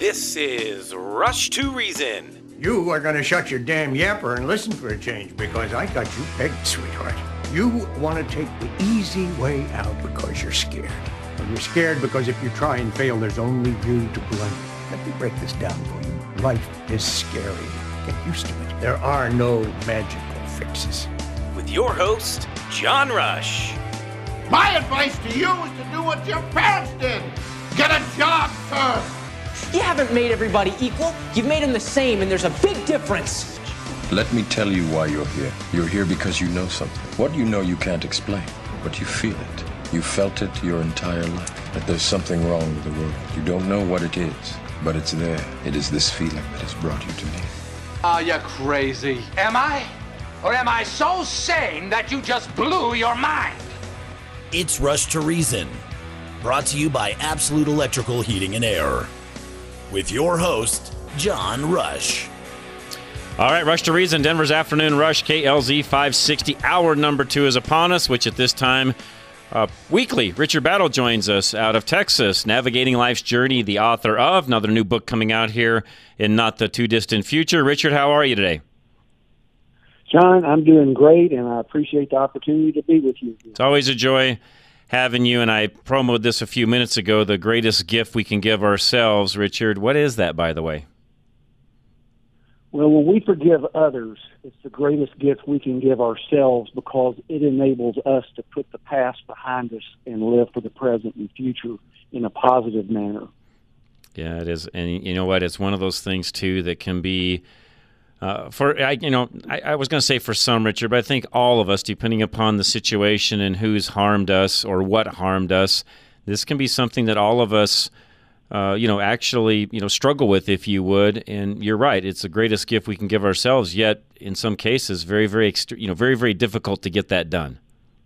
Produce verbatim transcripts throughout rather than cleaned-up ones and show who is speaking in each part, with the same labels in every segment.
Speaker 1: This is Rush to Reason.
Speaker 2: You are going to shut your damn yapper and listen for a change, because I got you pegged, sweetheart. You want to take the easy way out because you're scared. Well, you're scared because if you try and fail, there's only you to blame. Let me break this down for you. Life is scary. Get used to it. There are no magical fixes.
Speaker 1: With your host, John Rush.
Speaker 3: My advice to you is to do what your parents did. Get a job, sir.
Speaker 4: You haven't made everybody equal. You've made them the same, and there's a big difference.
Speaker 5: Let me tell you why you're here. You're here because you know something. What you know you can't explain, but you feel it. You felt it your entire life, that there's something wrong with the world. You don't know what it is, but it's there. It is this feeling that has brought you to me.
Speaker 6: Are you crazy? Am I? Or am I so sane that you just blew your mind?
Speaker 7: It's Rush to Reason, brought to you by Absolute Electrical Heating and Air, with your host, John Rush.
Speaker 8: All right, Rush to Reason, Denver's Afternoon Rush, K L Z five sixty. Hour number two is upon us, which at this time, uh, weekly, Richard Battle joins us out of Texas, Navigating Life's Journey, the author of another new book coming out here in not the too distant future. Richard, how are you today?
Speaker 9: John, I'm doing great, and I appreciate the opportunity to be with you.
Speaker 8: It's always a joy having you, and I promoted this a few minutes ago, the greatest gift we can give ourselves. Richard, what is that, by the way?
Speaker 9: Well, when we forgive others, it's the greatest gift we can give ourselves, because it enables us to put the past behind us and live for the present and future in a positive manner.
Speaker 8: Yeah, it is. And you know what? It's one of those things, too, that can be... Uh, for I, you know, I, I was going to say for some, Richard, but I think all of us, depending upon the situation and who's harmed us or what harmed us, this can be something that all of us, uh, you know, actually, you know, struggle with, if you would. And you're right; it's the greatest gift we can give ourselves. Yet, in some cases, very, very, ext- you know, very, very difficult to get that done.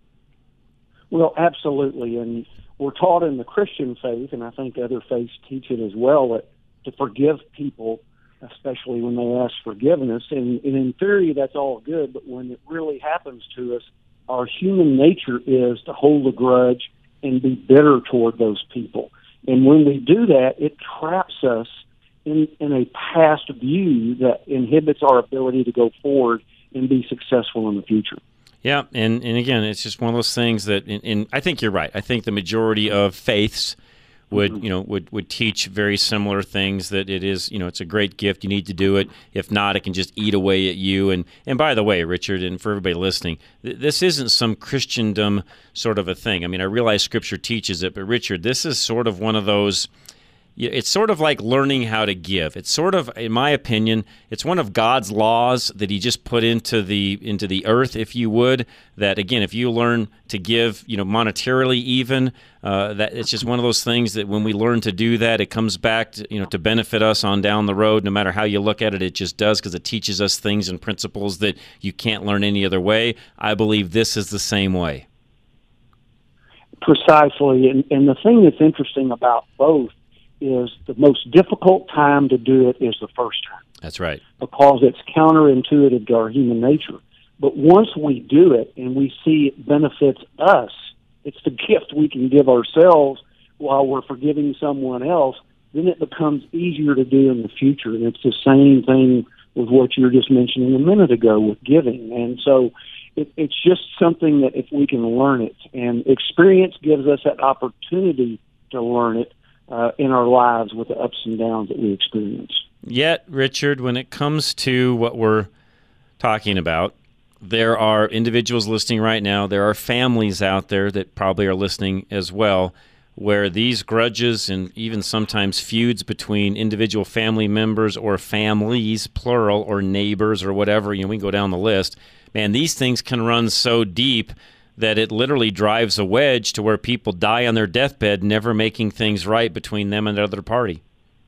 Speaker 9: Well, absolutely, and we're taught in the Christian faith, and I think other faiths teach it as well, that to forgive people, especially when they ask forgiveness. And, and in theory, that's all good, but when it really happens to us, our human nature is to hold a grudge and be bitter toward those people. And when we do that, it traps us in, in a past view that inhibits our ability to go forward and be successful in the future.
Speaker 8: Yeah, and, and again, it's just one of those things that, and, and I think you're right. I think the majority of faiths would you know would, would teach very similar things, that it is, you know, it's a great gift, you need to do it. If not, it can just eat away at you. And and by the way, Richard, and for everybody listening, th- this isn't some Christendom sort of a thing. I mean, I realize Scripture teaches it, but Richard, this is sort of one of those, it's sort of like learning how to give. It's sort of, in my opinion, it's one of God's laws that He just put into the into the earth, if you would. That again, if you learn to give, you know, monetarily even, uh, that it's just one of those things that when we learn to do that, it comes back to, you know, to benefit us on down the road. No matter how you look at it, it just does, because it teaches us things and principles that you can't learn any other way. I believe this is the same way.
Speaker 9: Precisely, and, and the thing that's interesting about both is the most difficult time to do it is the first time.
Speaker 8: That's right.
Speaker 9: Because it's counterintuitive to our human nature. But once we do it and we see it benefits us, it's the gift we can give ourselves while we're forgiving someone else, then it becomes easier to do in the future. And it's the same thing with what you were just mentioning a minute ago with giving. And so it, it's just something that if we can learn it, and experience gives us that opportunity to learn it, Uh, in our lives with the ups and downs that we experience.
Speaker 8: Yet, Richard, when it comes to what we're talking about, there are individuals listening right now, there are families out there that probably are listening as well, where these grudges and even sometimes feuds between individual family members or families, plural, or neighbors or whatever, you know, we can go down the list. Man, these things can run so deep that it literally drives a wedge to where people die on their deathbed, never making things right between them and the other party.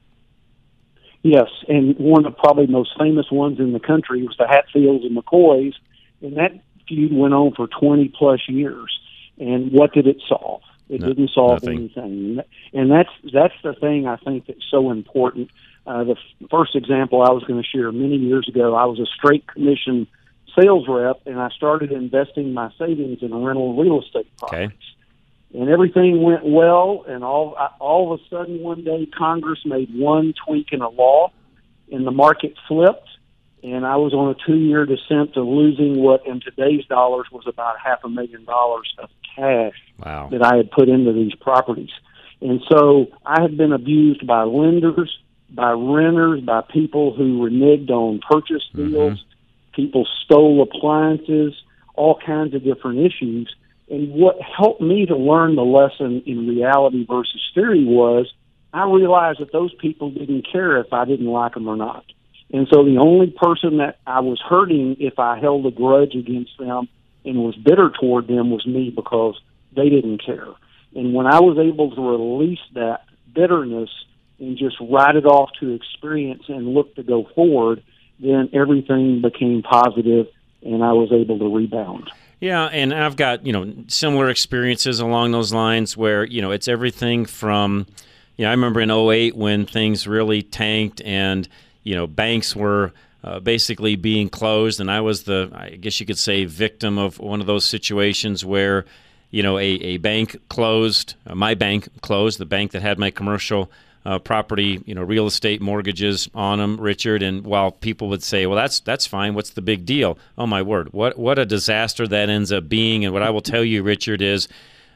Speaker 9: Yes, and one of probably most famous ones in the country was the Hatfields and McCoys, and that feud went on for twenty-plus years. And what did it solve? It no, didn't solve nothing. anything. And that's that's the thing I think that's so important. Uh, the f- first example I was going to share many years ago, I was a straight commission sales rep, and I started investing my savings in rental real estate properties. And everything went well, and all all of a sudden one day Congress made one tweak in a law, and the market flipped, and I was on a two-year descent to losing what in today's dollars was about half a million dollars of cash
Speaker 8: wow.
Speaker 9: that I had put into these properties. And so I had been abused by lenders, by renters, by people who reneged on purchase deals. Mm-hmm. People stole appliances, all kinds of different issues. And what helped me to learn the lesson in reality versus theory was I realized that those people didn't care if I didn't like them or not. And so the only person that I was hurting if I held a grudge against them and was bitter toward them was me, because they didn't care. And when I was able to release that bitterness and just write it off to experience and look to go forward, then everything became positive and I was able to rebound.
Speaker 8: Yeah, and I've got, you know, similar experiences along those lines where, you know, it's everything from, you know, I remember in oh eight when things really tanked and, you know, banks were uh, basically being closed, and I was the, I guess you could say, victim of one of those situations where, you know, a, a bank closed, uh, my bank closed, the bank that had my commercial uh, property, you know, real estate mortgages on them, Richard, and while people would say, well, that's that's fine, what's the big deal? Oh, my word, what what a disaster that ends up being. And what I will tell you, Richard, is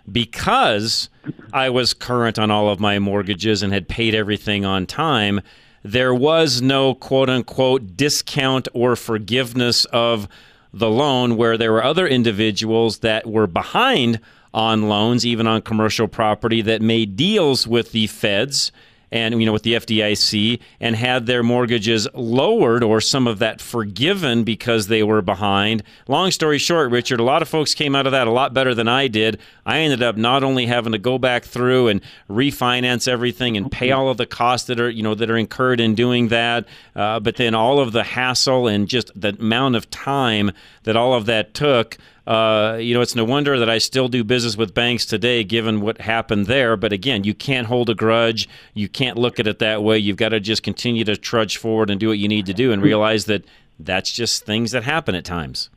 Speaker 8: because I was current on all of my mortgages and had paid everything on time, there was no quote-unquote discount or forgiveness of the loan, where there were other individuals that were behind on loans, even on commercial property, that made deals with the feds and, you know, with the F D I C, and had their mortgages lowered or some of that forgiven because they were behind. Long story short, Richard, a lot of folks came out of that a lot better than I did. I ended up not only having to go back through and refinance everything and pay all of the costs that are, you know, that are incurred in doing that, uh, but then all of the hassle and just the amount of time that all of that took. Uh, you know, it's no wonder that I still do business with banks today, given what happened there. But again, you can't hold a grudge. You can't look at it that way. You've got to just continue to trudge forward and do what you need to do and realize that that's just things that happen at times.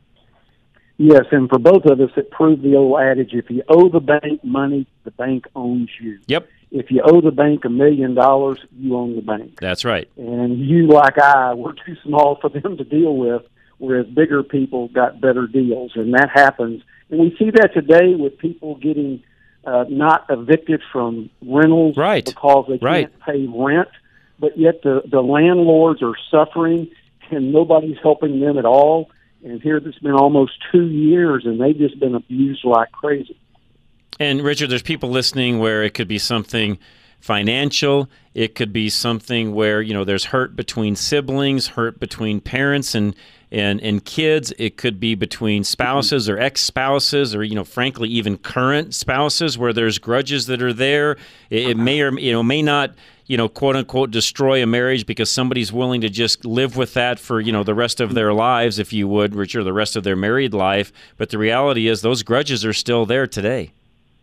Speaker 9: Yes, and for both of us, it proved the old adage, if you owe the bank money, the bank owns you.
Speaker 8: Yep.
Speaker 9: If you owe the bank a million dollars, you own the bank.
Speaker 8: That's right.
Speaker 9: And you, like I, were too small for them to deal with, whereas bigger people got better deals, and that happens. And we see that today with people getting uh, not evicted from rentals
Speaker 8: right.
Speaker 9: because they
Speaker 8: right.
Speaker 9: can't pay rent, but yet the, the landlords are suffering, and nobody's helping them at all. And here it's been almost two years, and they've just been abused like crazy.
Speaker 8: And, Richard, there's people listening where it could be something financial. It could be something where, you know, there's hurt between siblings, hurt between parents and and and kids. It could be between spouses or ex-spouses, or, you know, frankly, even current spouses, where there's grudges that are there. It, it may or, you know, may not, you know, quote unquote, destroy a marriage because somebody's willing to just live with that for, you know, the rest of their lives, if you would, Richard, the rest of their married life. But the reality is those grudges are still there today.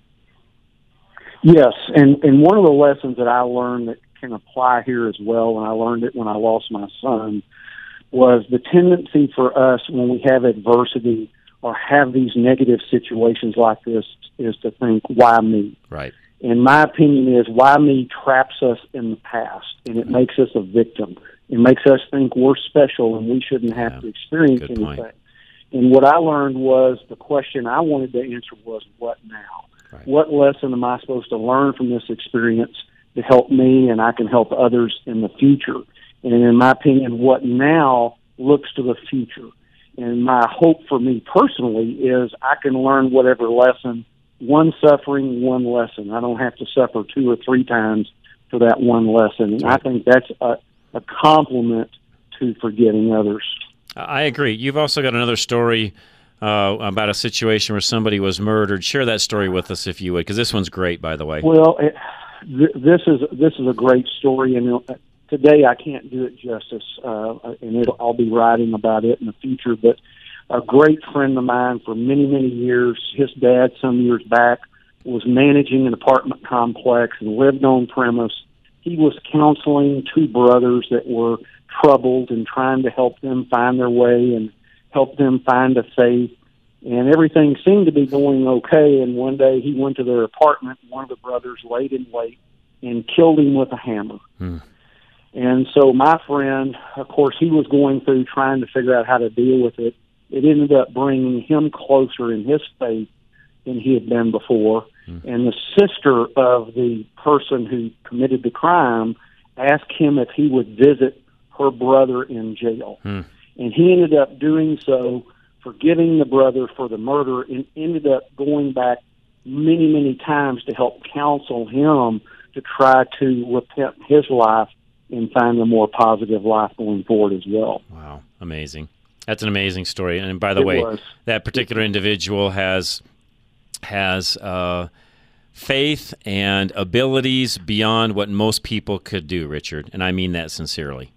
Speaker 9: Yes, and, and one of the lessons that I learned that can apply here as well, and I learned it when I lost my son, was the tendency for us when we have adversity or have these negative situations like this is to think, why me?
Speaker 8: Right.
Speaker 9: And my opinion is, why me traps us in the past, and it makes us a victim. It makes us think we're special and we shouldn't have
Speaker 8: yeah.
Speaker 9: to experience
Speaker 8: Good
Speaker 9: anything.
Speaker 8: point.
Speaker 9: And what I learned was, the question I wanted to answer was, what now? Right. What lesson am I supposed to learn from this experience to help me and I can help others in the future? And in my opinion, what now looks to the future. And my hope for me personally is I can learn whatever lesson, one suffering, one lesson. I don't have to suffer two or three times for that one lesson. And I think that's a, a compliment to forgiving others.
Speaker 8: I agree. You've also got another story Uh, about a situation where somebody was murdered. Share that story with us, if you would, because this one's great, by the way.
Speaker 9: Well, it, th- this is this is a great story, and uh, today I can't do it justice, uh, and it, I'll be writing about it in the future. But a great friend of mine for many, many years, his dad some years back was managing an apartment complex and lived on premise. He was counseling two brothers that were troubled and trying to help them find their way and help them find a faith. And everything seemed to be going okay, and one day he went to their apartment, one of the brothers laid in wait and killed him with a hammer.
Speaker 8: Hmm.
Speaker 9: And so my friend, of course, he was going through trying to figure out how to deal with it. It ended up bringing him closer in his faith than he had been before. Hmm. And the sister of the person who committed the crime asked him if he would visit her brother in jail.
Speaker 8: Hmm.
Speaker 9: And he ended up doing so, forgiving the brother for the murder, and ended up going back many, many times to help counsel him to try to repent his life and find a more positive life going forward as well.
Speaker 8: Wow, amazing. That's an amazing story. And by the
Speaker 9: It
Speaker 8: way,
Speaker 9: was.
Speaker 8: that particular individual has has uh, faith and abilities beyond what most people could do, Richard, and I mean that sincerely.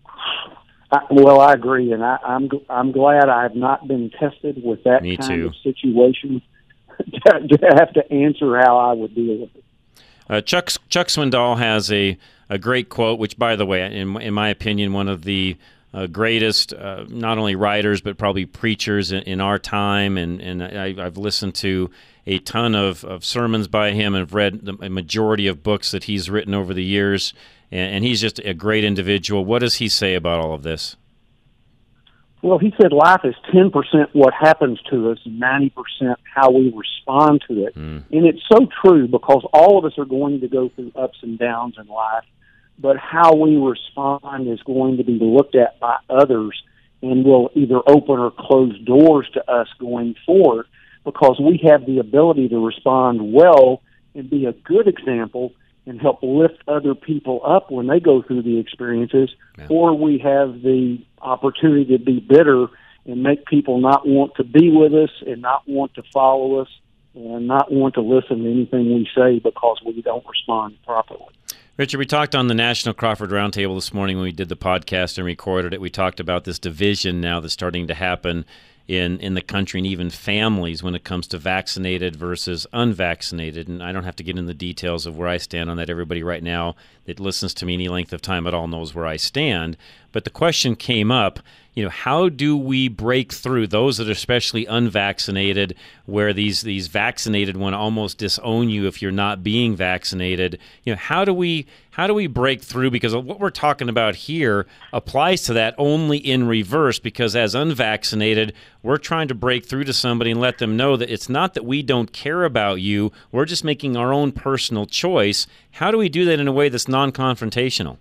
Speaker 9: I, well, I agree, and I, I'm I'm glad I have not been tested with that
Speaker 8: Me
Speaker 9: kind
Speaker 8: too.
Speaker 9: of situation to, to have to answer how I would deal with it.
Speaker 8: Uh, Chuck Chuck Swindoll has a, a great quote, which, by the way, in in my opinion, one of the uh, greatest uh, not only writers but probably preachers in, in our time, and and I, I've listened to a ton of, of sermons by him and have read the, a majority of books that he's written over the years. And he's just a great individual. What does he say about all of this?
Speaker 9: Well, he said life is ten percent what happens to us and ninety percent how we respond to it.
Speaker 8: Mm.
Speaker 9: And it's so true, because all of us are going to go through ups and downs in life, but how we respond is going to be looked at by others and will either open or close doors to us going forward, because we have the ability to respond well and be a good example and help lift other people up when they go through the experiences,
Speaker 8: yeah.
Speaker 9: or we have the opportunity to be bitter and make people not want to be with us and not want to follow us and not want to listen to anything we say because we don't respond properly.
Speaker 8: Richard, we talked on the National Crawford Roundtable this morning when we did the podcast and recorded it. We talked about this division now that's starting to happen in, in the country and even families when it comes to vaccinated versus unvaccinated. And I don't have to get into the details of where I stand on that. Everybody right now that listens to me any length of time at all knows where I stand. But the question came up, you know, how do we break through those that are especially unvaccinated, where these these vaccinated want to almost disown you if you're not being vaccinated? You know, how do we how do we break through? Because what we're talking about here applies to that only in reverse, because as unvaccinated, we're trying to break through to somebody and let them know that it's not that we don't care about you, we're just making our own personal choice. How do we do that in a way that's non-confrontational?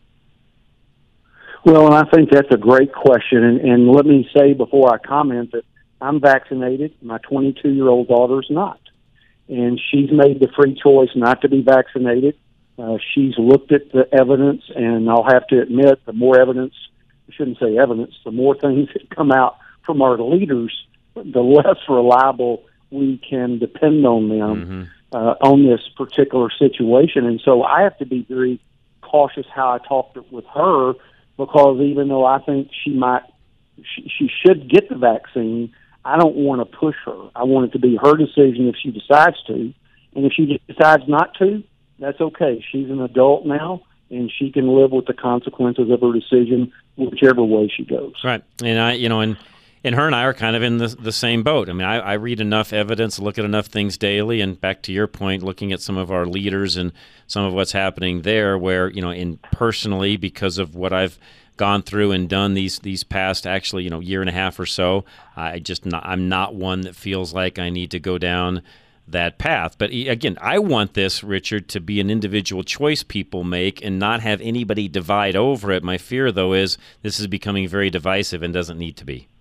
Speaker 9: Well, and I think that's a great question. And, and let me say before I comment that I'm vaccinated. My twenty-two-year-old daughter's not. And she's made the free choice not to be vaccinated. Uh, she's looked at the evidence, and I'll have to admit, the more evidence, I shouldn't say evidence, the more things that come out from our leaders, the less reliable we can depend on them
Speaker 8: Mm-hmm.
Speaker 9: uh, on this particular situation. And so I have to be very cautious how I talk to, with her, because even though I think she might, she, she should get the vaccine, I don't want to push her. I want it to be her decision if she decides to. And if she decides not to, that's okay. She's an adult now, and she can live with the consequences of her decision whichever way she goes.
Speaker 8: Right. And I, you know, and, and her and I are kind of in the the same boat. I mean, I, I read enough evidence, look at enough things daily, and back to your point, looking at some of our leaders and some of what's happening there, where, you know, in personally, because of what I've gone through and done these these past actually, you know, year and a half or so, I just not, I'm not one that feels like I need to go down that path. But again, I want this, Richard, to be an individual choice people make and not have anybody divide over it. My fear, though, is this is becoming very divisive and doesn't need to be.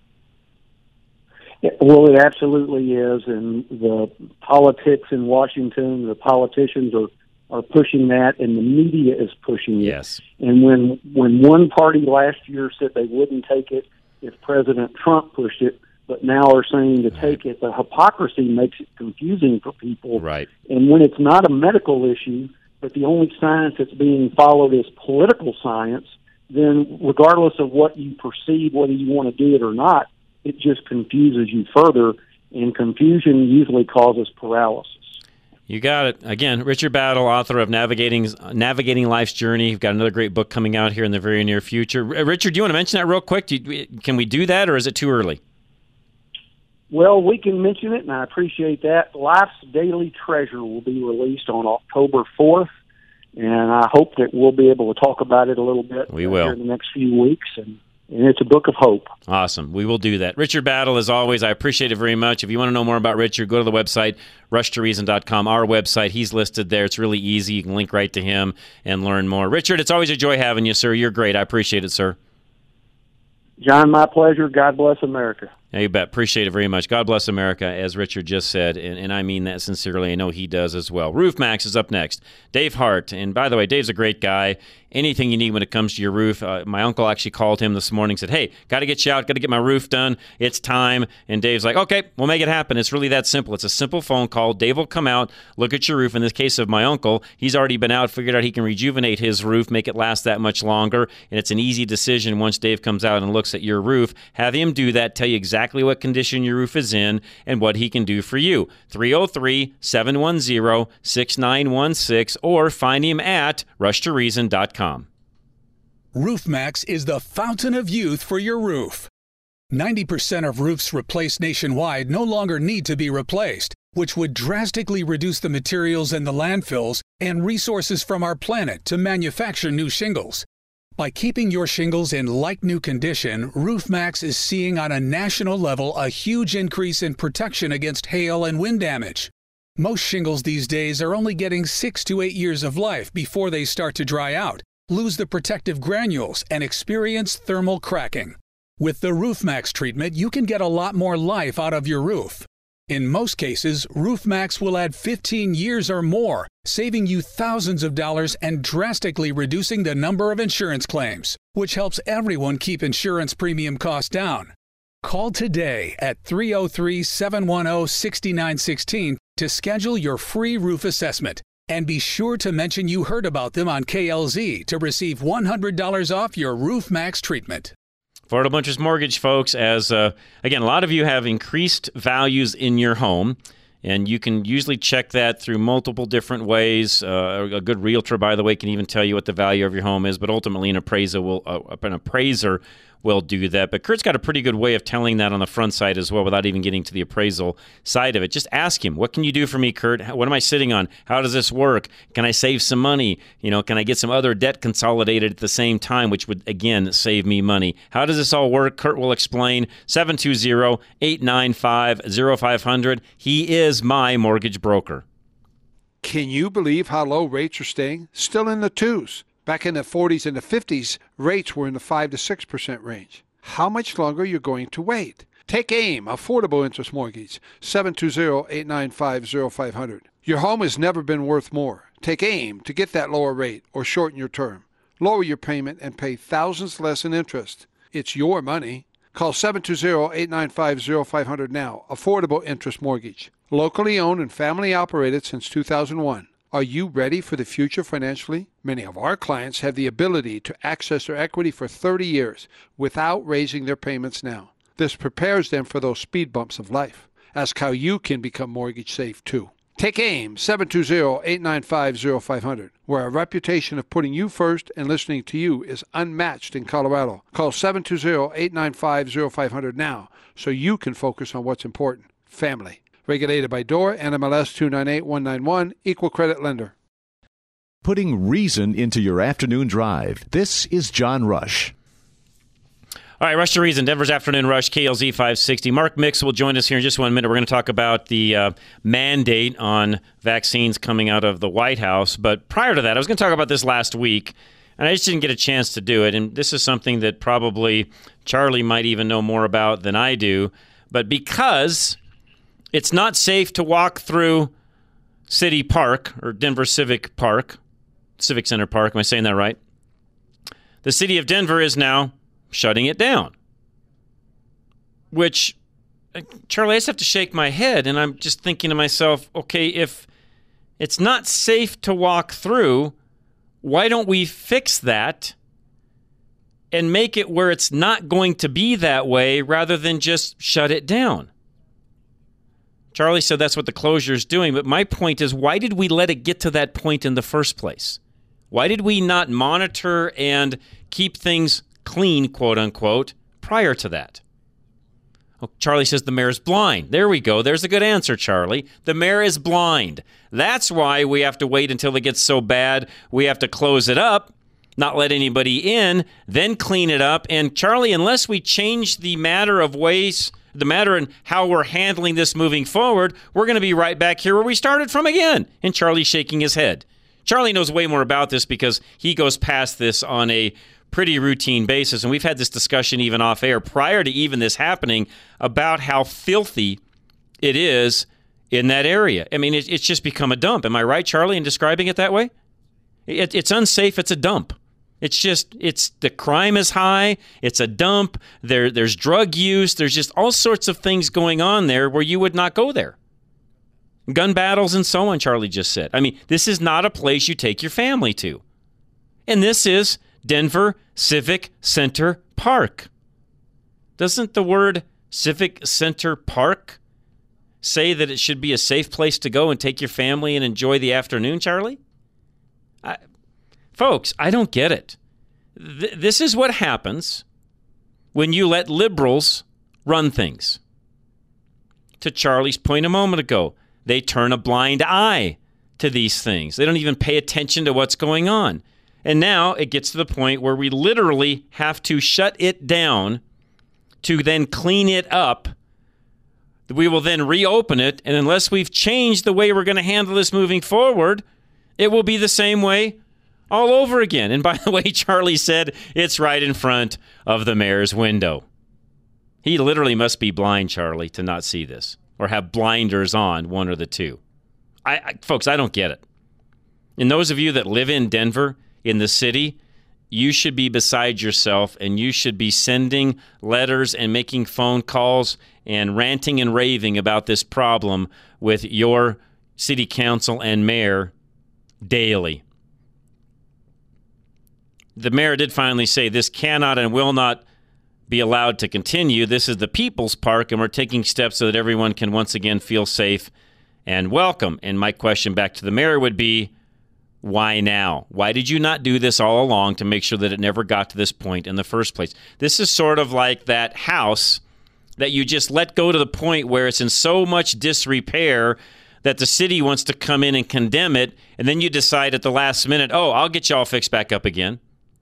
Speaker 9: Well, it absolutely is, and the politics in Washington, the politicians are, are pushing that, and the media is pushing it.
Speaker 8: Yes.
Speaker 9: And when when one party last year said they wouldn't take it if President Trump pushed it, but now are saying to take it, the hypocrisy makes it confusing for people.
Speaker 8: Right.
Speaker 9: And when it's not a medical issue, but the only science that's being followed is political science, then regardless of what you perceive, whether you want to do it or not, it just confuses you further, and confusion usually causes paralysis.
Speaker 8: You got it. Again, Richard Battle, author of Navigating Navigating Life's Journey. You've got another great book coming out here in the very near future. Richard, do you want to mention that real quick? Do you, can we do that, or is it too early?
Speaker 9: Well, we can mention it, and I appreciate that. Life's Daily Treasure will be released on October fourth, and I hope that we'll be able to talk about it a little bit
Speaker 8: we will.
Speaker 9: here in the next few weeks. And, and it's a book of hope.
Speaker 8: Awesome. We will do that. Richard Battle, as always, I appreciate it very much. If you want to know more about Richard, go to the website, rush to reason dot com, our website. He's listed there. It's really easy. You can link right to him and learn more. Richard, it's always a joy having you, sir. You're great. I appreciate it, sir.
Speaker 9: John, my pleasure. God bless America.
Speaker 8: Yeah, you bet. Appreciate it very much. God bless America, as Richard just said, and, and I mean that sincerely. I know he does as well. Roof Max is up next. Dave Hart, and by the way, Dave's a great guy. Anything you need when it comes to your roof. Uh, my uncle actually called him this morning, said, hey, got to get you out, got to get my roof done. It's time. And Dave's like, okay, we'll make it happen. It's really that simple. It's a simple phone call. Dave will come out, look at your roof. In this case of my uncle, he's already been out, figured out he can rejuvenate his roof, make it last that much longer. And it's an easy decision once Dave comes out and looks at your roof. Have him do that, tell you exactly what condition your roof is in and what he can do for you. three oh three, seven one zero, six nine one six or find him at rush to reason dot com.
Speaker 10: RoofMax is the fountain of youth for your roof. ninety percent of roofs replaced nationwide no longer need to be replaced, which would drastically reduce the materials in the landfills and resources from our planet to manufacture new shingles. By keeping your shingles in like-new condition, RoofMax is seeing on a national level a huge increase in protection against hail and wind damage. Most shingles these days are only getting six to eight years of life before they start to dry out, lose the protective granules, and experience thermal cracking. With the RoofMax treatment, you can get a lot more life out of your roof. In most cases, RoofMax will add fifteen years or more, saving you thousands of dollars and drastically reducing the number of insurance claims, which helps everyone keep insurance premium costs down. Call today at three oh three, seven one oh, six nine one six to schedule your free roof assessment. And be sure to mention you heard about them on K L Z to receive one hundred dollars off your RoofMax treatment.
Speaker 8: Florida Butchers Mortgage, folks, as, uh, again, a lot of you have increased values in your home, and you can usually check that through multiple different ways. Uh, a good realtor, by the way, can even tell you what the value of your home is, but ultimately an appraiser will, uh, an appraiser will do that. But Kurt's got a pretty good way of telling that on the front side as well without even getting to the appraisal side of it. Just ask him, what can you do for me, Kurt? What am I sitting on? How does this work? Can I save some money? You know, can I get some other debt consolidated at the same time, which would, again, save me money? How does this all work? Kurt will explain. seven two zero, eight nine five, zero five zero zero. He is my mortgage broker.
Speaker 11: Can you believe how low rates are staying? Still in the twos. Back in the forties and the fifties, rates were in the five to six percent range. How much longer are you going to wait? Take AIM, Affordable Interest Mortgage, seven two zero, eight nine five, zero five zero zero. Your home has never been worth more. Take AIM to get that lower rate or shorten your term. Lower your payment and pay thousands less in interest. It's your money. Call seven two zero, eight nine five, zero five zero zero now. Affordable Interest Mortgage. Locally owned and family operated since two thousand one. Are you ready for the future financially? Many of our clients have the ability to access their equity for thirty years without raising their payments now. This prepares them for those speed bumps of life. Ask how you can become mortgage safe too. Take AIM, seven two zero, eight nine five, zero five zero zero, where our reputation of putting you first and listening to you is unmatched in Colorado. Call seven two zero, eight nine five, zero five zero zero now so you can focus on what's important, family. Regulated by D O R, N M L S two nine eight one nine one, Equal Credit Lender.
Speaker 12: Putting reason into your afternoon drive. This is John Rush.
Speaker 8: All right, Rush to Reason, Denver's Afternoon Rush, K L Z five sixty. Mark Mix will join us here in just one minute. We're going to talk about the uh, mandate on vaccines coming out of the White House. But prior to that, I was going to talk about this last week, and I just didn't get a chance to do it. And this is something that probably Charlie might even know more about than I do. But because it's not safe to walk through City Park or Denver Civic Park, Civic Center Park, am I saying that right? The city of Denver is now shutting it down. Which, Charlie, I just have to shake my head, and I'm just thinking to myself, okay, if it's not safe to walk through, why don't we fix that and make it where it's not going to be that way rather than just shut it down? Charlie said that's what the closure is doing, but my point is, why did we let it get to that point in the first place? Why did we not monitor and keep things clean, quote unquote, prior to that? Oh, Charlie says the mayor's blind. There we go. There's a good answer, Charlie. The mayor is blind. That's why we have to wait until it gets so bad we have to close it up, not let anybody in, then clean it up. And Charlie, unless we change the matter of ways, the matter in how we're handling this moving forward, we're going to be right back here where we started from again. And Charlie's shaking his head. Charlie knows way more about this because he goes past this on a pretty routine basis. And we've had this discussion even off air prior to even this happening about how filthy it is in that area. I mean, it, it's just become a dump. Am I right, Charlie, in describing it that way? It, it's unsafe. It's a dump. It's just, it's the crime is high. It's a dump. There, there's drug use. There's just all sorts of things going on there where you would not go there. Gun battles and so on, Charlie just said. I mean, this is not a place you take your family to. And this is Denver Civic Center Park. Doesn't the word Civic Center Park say that it should be a safe place to go and take your family and enjoy the afternoon, Charlie? I, folks, I don't get it. Th- this is what happens when you let liberals run things. To Charlie's point a moment ago, they turn a blind eye to these things. They don't even pay attention to what's going on. And now it gets to the point where we literally have to shut it down to then clean it up. We will then reopen it, and unless we've changed the way we're going to handle this moving forward, it will be the same way all over again. And by the way, Charlie said it's right in front of the mayor's window. He literally must be blind, Charlie, to not see this, or have blinders on, one or the two. I, I folks, I don't get it. And those of you that live in Denver, in the city, you should be beside yourself, and you should be sending letters and making phone calls and ranting and raving about this problem with your city council and mayor daily. The mayor did finally say this cannot and will not be allowed to continue. This is the People's Park, and we're taking steps so that everyone can once again feel safe and welcome. And my question back to the mayor would be, why now? Why did you not do this all along to make sure that it never got to this point in the first place? This is sort of like that house that you just let go to the point where it's in so much disrepair that the city wants to come in and condemn it, and then you decide at the last minute, oh, I'll get you all fixed back up again.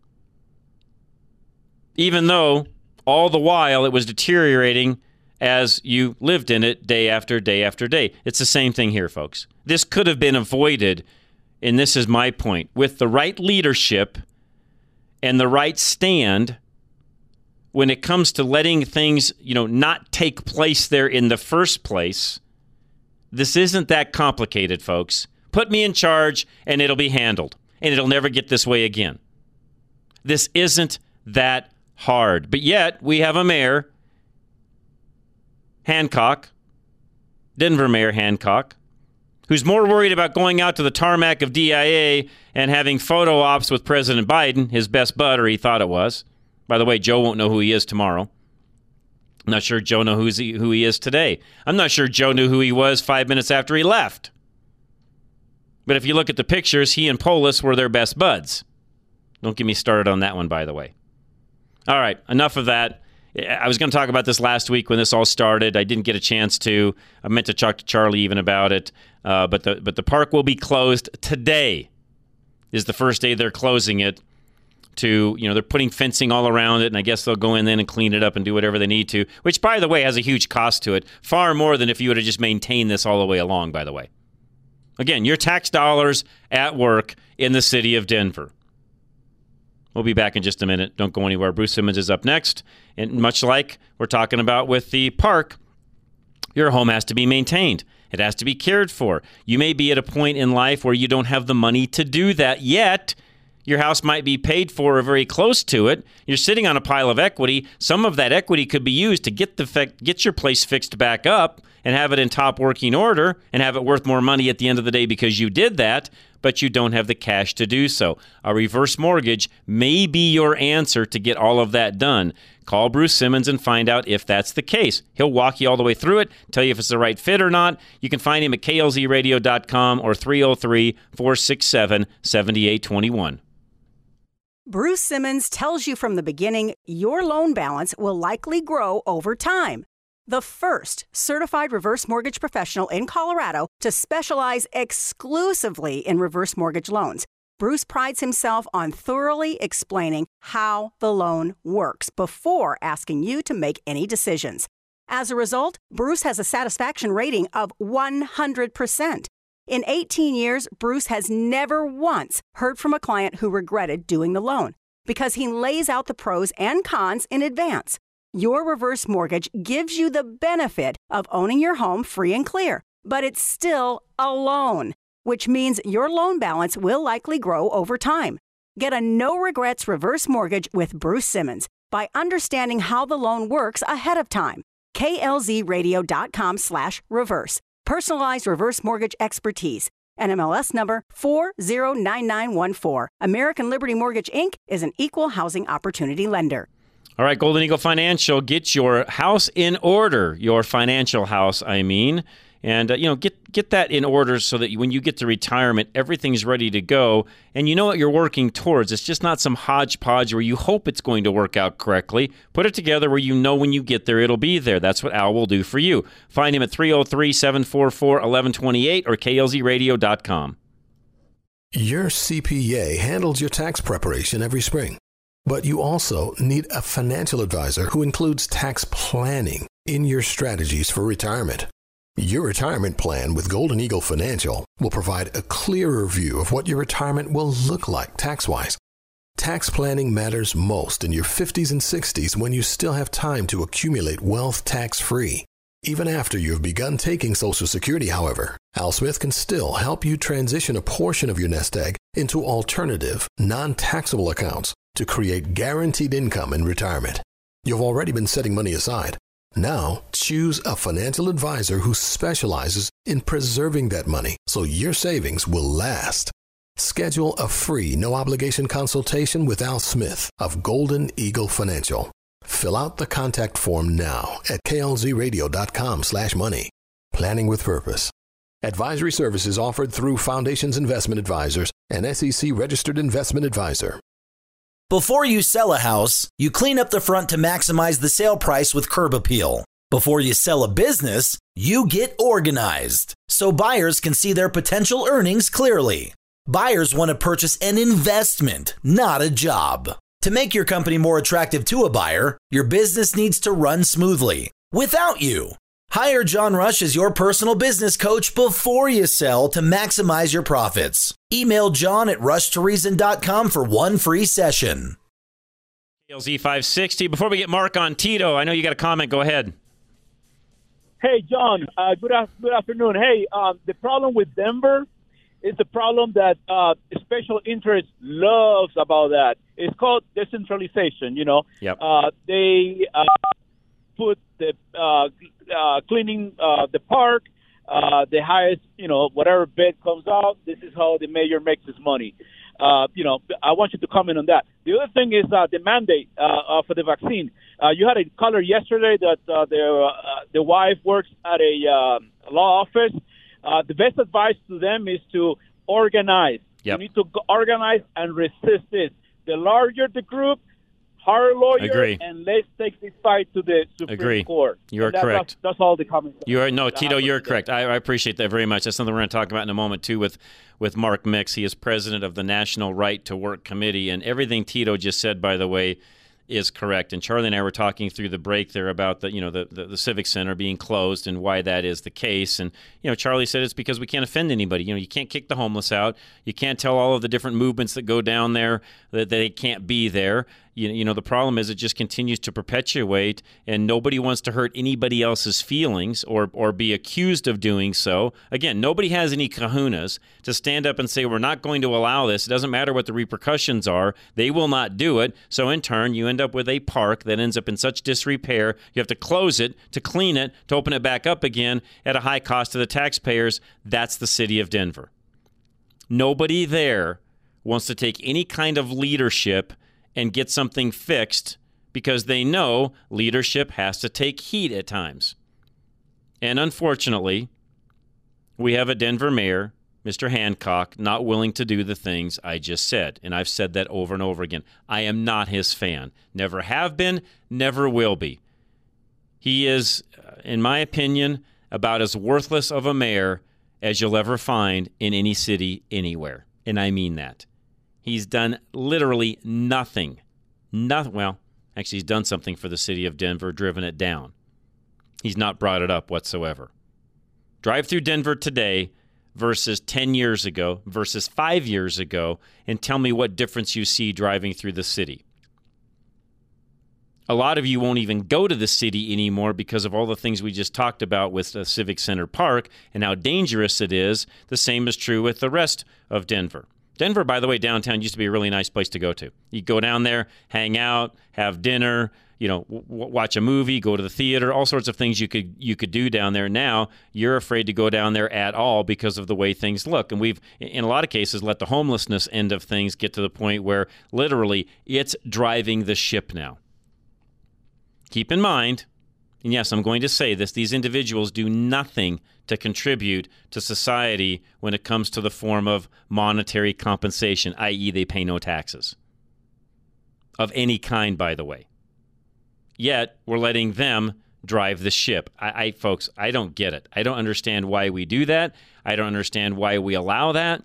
Speaker 8: Even though all the while it was deteriorating as you lived in it day after day after day. It's the same thing here, folks. This could have been avoided. And this is my point. With the right leadership and the right stand, when it comes to letting things, you know, not take place there in the first place, this isn't that complicated, folks. Put me in charge and it'll be handled. And it'll never get this way again. This isn't that hard. But yet, we have a mayor, Hancock, Denver Mayor Hancock, who's more worried about going out to the tarmac of D I A and having photo ops with President Biden, his best bud, or he thought it was. By the way, Joe won't know who he is tomorrow. I'm not sure Joe knows who he is today. I'm not sure Joe knew who he was five minutes after he left. But if you look at the pictures, he and Polis were their best buds. Don't get me started on that one, by the way. All right, enough of that. I was going to talk about this last week when this all started. I didn't get a chance to. I meant to talk to Charlie even about it. Uh, but the but the park will be closed today. Is the first day they're closing it. To you know they're putting fencing all around it, and I guess they'll go in then and clean it up and do whatever they need to. Which, by the way, has a huge cost to it, far more than if you would have just maintained this all the way along. By the way, again, your tax dollars at work in the city of Denver. We'll be back in just a minute. Don't go anywhere. Bruce Simmons is up next. And much like we're talking about with the park, your home has to be maintained. It has to be cared for. You may be at a point in life where you don't have the money to do that yet. Your house might be paid for or very close to it. You're sitting on a pile of equity. Some of that equity could be used to get the fe- get your place fixed back up and have it in top working order and have it worth more money at the end of the day because you did that, but you don't have the cash to do so. A reverse mortgage may be your answer to get all of that done. Call Bruce Simmons and find out if that's the case. He'll walk you all the way through it, tell you if it's the right fit or not. You can find him at K L Z radio dot com or three oh three, four six seven, seven eight two one.
Speaker 13: Bruce Simmons tells you from the beginning your loan balance will likely grow over time. the first certified reverse mortgage professional in Colorado to specialize exclusively in reverse mortgage loans. Bruce prides himself on thoroughly explaining how the loan works before asking you to make any decisions. As a result, Bruce has a satisfaction rating of one hundred percent. In eighteen years, Bruce has never once heard from a client who regretted doing the loan because he lays out the pros and cons in advance. Your reverse mortgage gives you the benefit of owning your home free and clear, but it's still a loan, which means your loan balance will likely grow over time. Get a no-regrets reverse mortgage with Bruce Simmons by understanding how the loan works ahead of time. K L Z radio dot com slash reverse. Personalized reverse mortgage expertise. N M L S number four zero nine nine one four. American Liberty Mortgage, Incorporated is an equal housing opportunity lender.
Speaker 8: All right, Golden Eagle Financial, get your house in order, your financial house, I mean. And, uh, you know, get get that in order so that when you get to retirement, everything's ready to go. And you know what you're working towards. It's just not some hodgepodge where you hope it's going to work out correctly. Put it together where you know when you get there, it'll be there. That's what Al will do for you. Find him at three oh three, seven four four, one one two eight or K L Z radio dot com.
Speaker 14: Your C P A handles your tax preparation every spring. But you also need a financial advisor who includes tax planning in your strategies for retirement. Your retirement plan with Golden Eagle Financial will provide a clearer view of what your retirement will look like tax-wise. Tax planning matters most in your fifties and sixties when you still have time to accumulate wealth tax-free. Even after you have begun taking Social Security, however, Al Smith can still help you transition a portion of your nest egg into alternative, non-taxable accounts to create guaranteed income in retirement. You've already been setting money aside. Now, choose a financial advisor who specializes in preserving that money so your savings will last. Schedule a free, no-obligation consultation with Al Smith of Golden Eagle Financial. Fill out the contact form now at K L Z radio dot com slash money. Planning with purpose. Advisory services offered through Foundations Investment Advisors, an S E C-registered investment advisor.
Speaker 7: Before you sell a house, you clean up the front to maximize the sale price with Curb Appeal. Before you sell a business, you get organized so buyers can see their potential earnings clearly. Buyers want to purchase an investment, not a job. To make your company more attractive to a buyer, your business needs to run smoothly without you. Hire John Rush as your personal business coach before you sell to maximize your profits. Email John at rush to reason dot com for one free session.
Speaker 8: K L Z five sixty. Before we get Mark on Tito, I know you got a comment. Go ahead.
Speaker 15: Hey, John. Uh, good, good afternoon. Hey, um, the problem with Denver is the problem that uh, special interest loves about that. It's called decentralization, you know.
Speaker 8: Yep.
Speaker 15: Uh, they uh, put the uh, uh, cleaning uh, the park, uh, the highest, you know, whatever bid comes out, this is how the mayor makes his money. Uh, you know, I want you to comment on that. The other thing is uh, the mandate uh, uh, for the vaccine. Uh, you had a caller yesterday that uh, the, uh, the wife works at a uh, law office. Uh, the best advice to them is to organize.
Speaker 8: Yep.
Speaker 15: You need to go organize and resist this. The larger the group, hire a lawyer,
Speaker 8: Agree.
Speaker 15: and let's take this fight to the Supreme
Speaker 8: Agree.
Speaker 15: Court.
Speaker 8: You are
Speaker 15: And that-
Speaker 8: correct.
Speaker 15: That's, that's all the comments.
Speaker 8: You are no, Tito. You're correct. I, I appreciate that very much. That's something we're going to talk about in a moment too with with Mark Mix. He is president of the National Right to Work Committee, and everything Tito just said, by the way, is correct. And Charlie and I were talking through the break there about the you know the, the the Civic Center being closed and why that is the case. And you know Charlie said it's because we can't offend anybody. You know you can't kick the homeless out. You can't tell all of the different movements that go down there that they can't be there. You, you know the problem is it just continues to perpetuate, and nobody wants to hurt anybody else's feelings or or be accused of doing so. Again, nobody has any kahunas to stand up and say we're not going to allow this. It doesn't matter what the repercussions are. They will not do it. So in turn, you end up with a park that ends up in such disrepair. You have to close it, to clean it, to open it back up again at a high cost to the taxpayers. That's the city of Denver. Nobody there wants to take any kind of leadership and get something fixed because they know leadership has to take heat at times. And unfortunately, we have a Denver mayor, Mister Hancock, not willing to do the things I just said. And I've said that over and over again. I am not his fan. Never have been, never will be. He is, in my opinion, about as worthless of a mayor as you'll ever find in any city anywhere. And I mean that. He's done literally nothing. Nothing. Well, actually, he's done something for the city of Denver, driven it down. He's not brought it up whatsoever. Drive through Denver today versus ten years ago versus five years ago, and tell me what difference you see driving through the city. A lot of you won't even go to the city anymore because of all the things we just talked about with the Civic Center Park and how dangerous it is. The same is true with the rest of Denver. Denver, by the way, downtown used to be a really nice place to go to. You go down there, hang out, have dinner, you know, w- watch a movie, go to the theater, all sorts of things you could you could do down there. Now you're afraid to go down there at all because of the way things look. And we've, in a lot of cases, let the homelessness end of things get to the point where literally it's driving the ship now. Keep in mind, and yes, I'm going to say this, these individuals do nothing to contribute to society when it comes to the form of monetary compensation, that is they pay no taxes. Of any kind, by the way. Yet, we're letting them drive the ship. I, I folks, I don't get it. I don't understand why we do that. I don't understand why we allow that.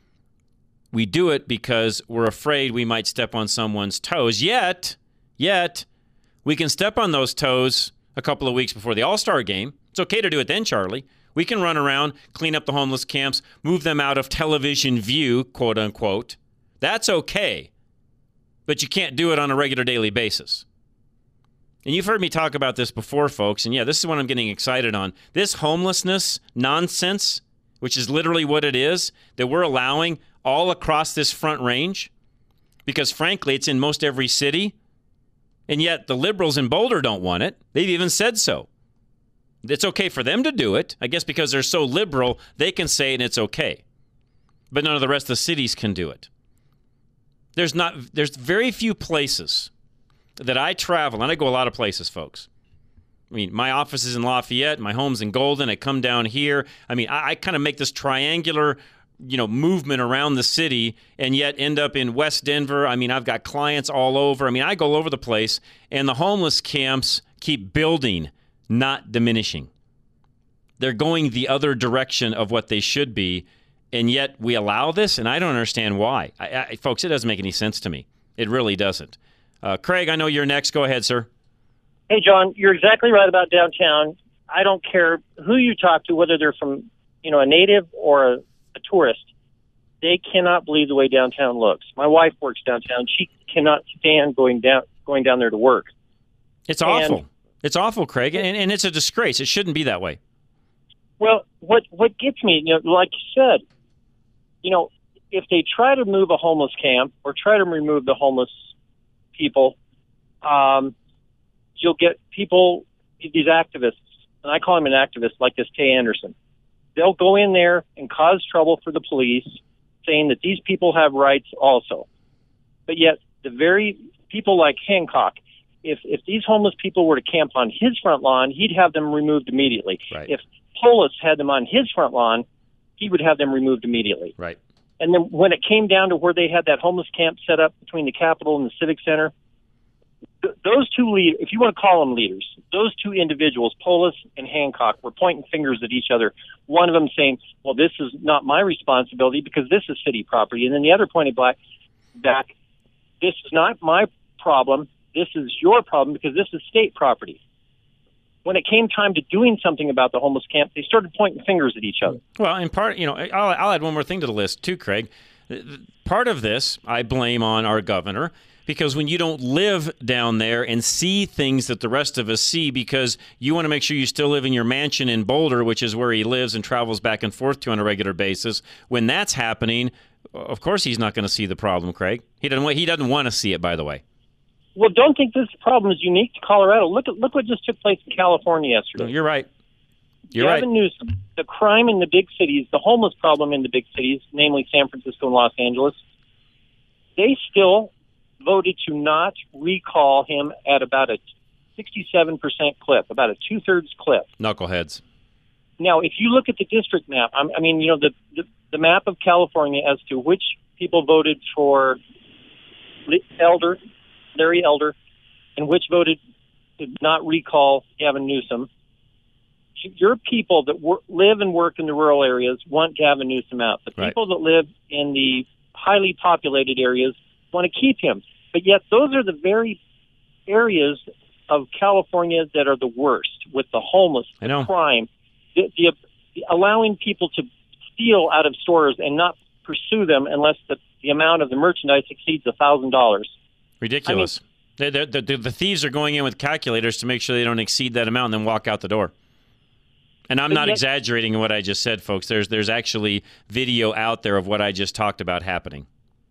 Speaker 8: We do it because we're afraid we might step on someone's toes. Yet, yet, we can step on those toes a couple of weeks before the All-Star game. It's okay to do it then, Charlie. We can run around, clean up the homeless camps, move them out of television view, quote unquote. That's okay. But you can't do it on a regular daily basis. And you've heard me talk about this before, folks. And yeah, this is what I'm getting excited on. This homelessness nonsense, which is literally what it is, that we're allowing all across this Front Range, because frankly, it's in most every city. And yet the liberals in Boulder don't want it. They've even said so. It's okay for them to do it. I guess because they're so liberal, they can say it and it's okay. But none of the rest of the cities can do it. There's not. There's very few places that I travel, and I go a lot of places, folks. I mean, my office is in Lafayette, my home's in Golden, I come down here. I mean, I, I kind of make this triangular, you know, movement around the city and yet end up in West Denver. I mean, I've got clients all over. I mean, I go all over the place, and the homeless camps keep building, not diminishing. They're going the other direction of what they should be, and yet we allow this, and I don't understand why. I, I, folks, it doesn't make any sense to me. It really doesn't. Uh, Craig, I know you're next. Go ahead, sir.
Speaker 16: Hey, John, you're exactly right about downtown. I don't care who you talk to, whether they're from, you know, a native or a, a tourist. They cannot believe the way downtown looks. My wife works downtown. She cannot stand going down going down there to work.
Speaker 8: It's awful. And, it's awful, Craig, and, and it's a disgrace. It shouldn't be that way.
Speaker 16: Well, what what gets me, you know, like you said, you know, if they try to move a homeless camp or try to remove the homeless people, um, you'll get people, these activists, and I call him an activist like this Tay Anderson. They'll go in there and cause trouble for the police, saying that these people have rights also. But yet, the very people like Hancock, if if these homeless people were to camp on his front lawn, he'd have them removed immediately.
Speaker 8: Right.
Speaker 16: If Polis had them on his front lawn, he would have them removed immediately.
Speaker 8: Right.
Speaker 16: And then when it came down to where they had that homeless camp set up between the Capitol and the Civic Center, th- those two leaders, if you want to call them leaders, those two individuals, Polis and Hancock, were pointing fingers at each other. One of them saying, well, this is not my responsibility because this is city property. And then the other pointed back, back this is not my problem. This is your problem because this is state property. When it came time to doing something about the homeless camp, they started pointing fingers at each other.
Speaker 8: Well, in part, you know, I'll, I'll add one more thing to the list too, Craig. Part of this I blame on our governor, because when you don't live down there and see things that the rest of us see, because you want to make sure you still live in your mansion in Boulder, which is where he lives and travels back and forth to on a regular basis, when that's happening, of course he's not going to see the problem, Craig. He doesn't, he doesn't want to see it, by the way.
Speaker 16: Well, don't think this problem is unique to Colorado. Look at look what just took place in California yesterday.
Speaker 8: No, you're right. You're
Speaker 16: Gavin
Speaker 8: right.
Speaker 16: Newsom, the crime in the big cities, the homeless problem in the big cities, namely San Francisco and Los Angeles, they still voted to not recall him at about a sixty-seven percent clip, about a two-thirds clip.
Speaker 8: Knuckleheads.
Speaker 16: Now, if you look at the district map, I mean, you know, the, the, the map of California as to which people voted for Elder, Larry Elder, and which voted to not recall Gavin Newsom. Your people that wor- live and work in the rural areas want Gavin Newsom out. The
Speaker 8: Right.
Speaker 16: people that live in the highly populated areas want to keep him. But yet those are the very areas of California that are the worst, with the homeless,
Speaker 8: I know.
Speaker 16: the crime, the, the, the allowing people to steal out of stores and not pursue them unless the, the amount of the merchandise exceeds one thousand dollars.
Speaker 8: Ridiculous. I mean, the, the, the thieves are going in with calculators to make sure they don't exceed that amount and then walk out the door. And I'm
Speaker 16: But
Speaker 8: not
Speaker 16: yet-
Speaker 8: exaggerating in what I just said, folks. There's there's actually video out there of what I just talked about happening.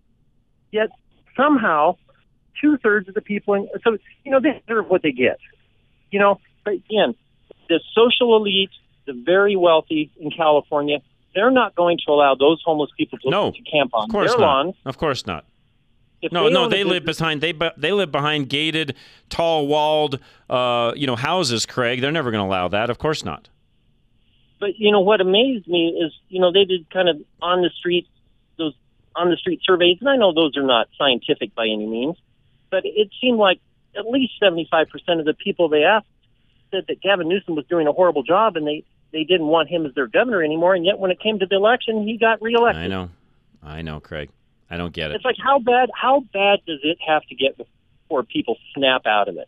Speaker 16: Yet somehow two-thirds of the people, in, so, you know, they deserve what they get. You know, but again, the social elite, the very wealthy in California, they're not going to allow those homeless people to,
Speaker 8: No,
Speaker 16: to camp on
Speaker 8: Of course
Speaker 16: their
Speaker 8: not.
Speaker 16: lawns.
Speaker 8: Of course not.
Speaker 16: If
Speaker 8: No,
Speaker 16: they
Speaker 8: no,
Speaker 16: own a
Speaker 8: they live
Speaker 16: business-
Speaker 8: behind they bu- they live behind gated, tall walled, uh, you know, houses. Craig, they're never going to allow that. Of course not.
Speaker 16: But, you know, what amazed me is, you know, they did kind of on the street, those on the street surveys, and I know those are not scientific by any means, but it seemed like at least seventy-five percent of the people they asked said that Gavin Newsom was doing a horrible job and they, they didn't want him as their governor anymore. And yet when it came to the election, he got reelected.
Speaker 8: I know, I know, Craig. I don't get it.
Speaker 16: It's like, how bad, how bad does it have to get before people snap out of it?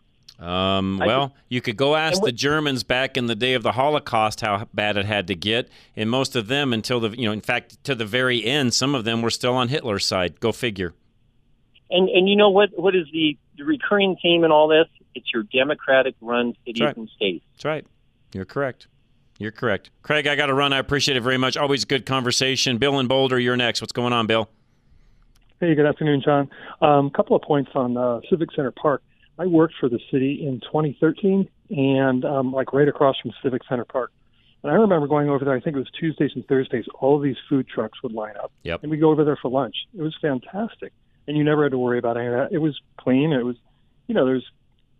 Speaker 8: Um,
Speaker 16: I
Speaker 8: well, you could go ask
Speaker 16: and what-
Speaker 8: the Germans back in the day of the Holocaust how bad it had to get, and most of them until the you know, in fact, to the very end, some of them were still on Hitler's side. Go figure.
Speaker 16: And and you know what? What is the, the recurring theme in all this? It's your Democratic-run cities
Speaker 8: right.
Speaker 16: and states.
Speaker 8: That's right. You're correct. You're correct. Craig, I got to run. I appreciate it very much. Always good conversation. Bill in Boulder, you're next. What's going on, Bill?
Speaker 17: Hey, good afternoon, John. A um, couple of points on uh, Civic Center Park. I worked for the city in twenty thirteen, and um, like right across from Civic Center Park. And I remember going over there. I think it was Tuesdays and Thursdays. All of these food trucks would line up,
Speaker 8: Yep.
Speaker 17: and we'd go over there for lunch. It was fantastic, and you never had to worry about any of that. It was clean. It was, you know, there's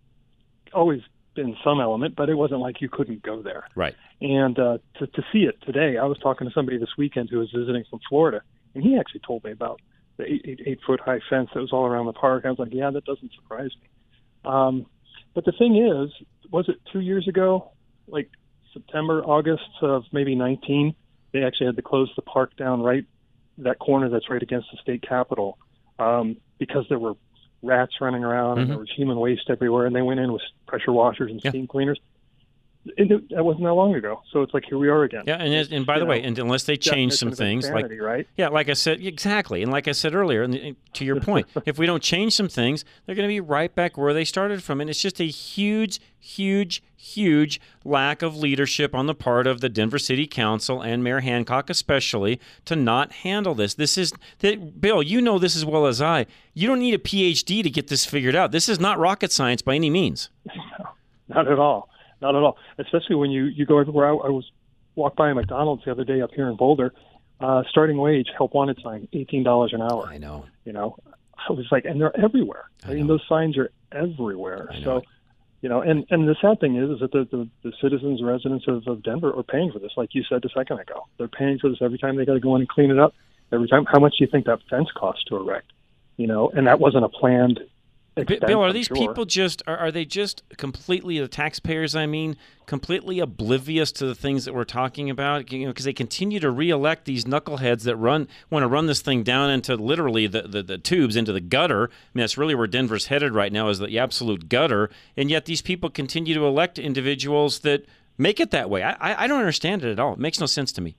Speaker 17: always been some element, but it wasn't like you couldn't go there.
Speaker 8: Right.
Speaker 17: And uh, to, to see it today, I was talking to somebody this weekend who was visiting from Florida, and he actually told me about the eight, eight, eight foot high fence that was all around the park. I was like, yeah, that doesn't surprise me. Um, but the thing is, was it two years ago, like September, August of maybe nineteen, they actually had to close the park down right, that corner that's right against the state capitol, um, because there were rats running around
Speaker 8: Mm-hmm.
Speaker 17: and there was human waste everywhere, and they went in with pressure washers and
Speaker 8: Yeah.
Speaker 17: steam cleaners. And it, that wasn't that long ago, so it's like here we are again.
Speaker 8: Yeah, and and by
Speaker 17: You
Speaker 8: the way,
Speaker 17: know,
Speaker 8: and unless they change some
Speaker 17: definition of
Speaker 8: things, like
Speaker 17: insanity, right?
Speaker 8: yeah, like I said, exactly, and like I said earlier, and and to your point, if we don't change some things, they're going to be right back where they started from, and it's just a huge, huge, huge lack of leadership on the part of the Denver City Council and Mayor Hancock, especially, to not handle this. This is that, Bill. You know this as well as I. You don't need a P H D to get this figured out. This is not rocket science by any means.
Speaker 17: Not at all. Not at all. Especially when you, you go everywhere. I, I was walked by a McDonald's the other day up here in Boulder. Uh, starting wage, help wanted sign, eighteen dollars an hour.
Speaker 8: I know.
Speaker 17: You know, I was like, and they're everywhere. I, I mean, those signs are everywhere.
Speaker 8: I know.
Speaker 17: So, you know, and, and the sad thing is, is that the, the, the citizens, residents of, of Denver are paying for this. Like you said a second ago, they're paying for this every time they got to go in and clean it up. Every time, how much do you think that fence costs to erect? You know, and that wasn't a planned.
Speaker 8: B- Bill, are these people just are, are they just completely the taxpayers? I mean, completely oblivious to the things that we're talking about? You know, because they continue to reelect these knuckleheads that run want to run this thing down into literally the, the, the tubes into the gutter. I mean, that's really where Denver's headed right now, is the absolute gutter. And yet these people continue to elect individuals that make it that way. I I, I don't understand it at all. It makes no sense to me.